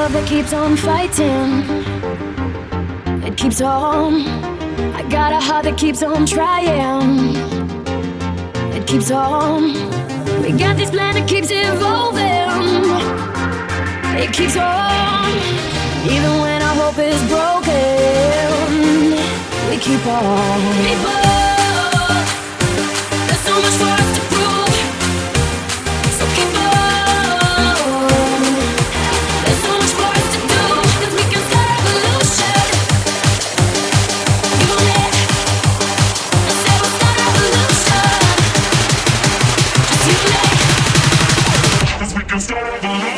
love that keeps on fighting. It keeps on. I got a heart that keeps on trying. It keeps on. We got this plan that keeps evolving. It keeps on. Even when our hope is broken, we keep on. People, there's so much for us to prove. So keep on. There's so much for us to do, 'cause we can start a revolution. You and me, I said we'll start a revolution. Just you and me, 'cause we can start a revolution.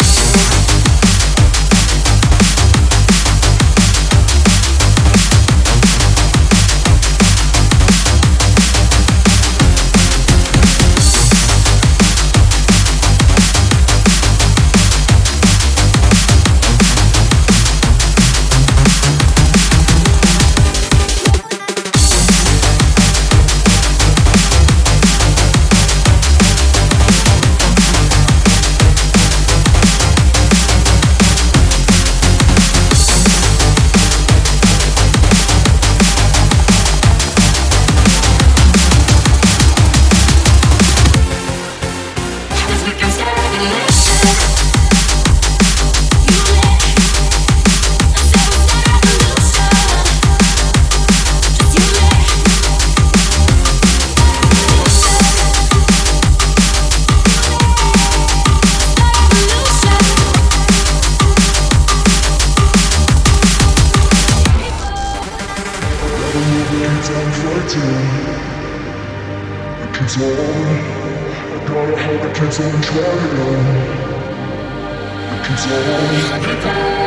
Keeps on, I got a heart that keeps on trying. It keeps on.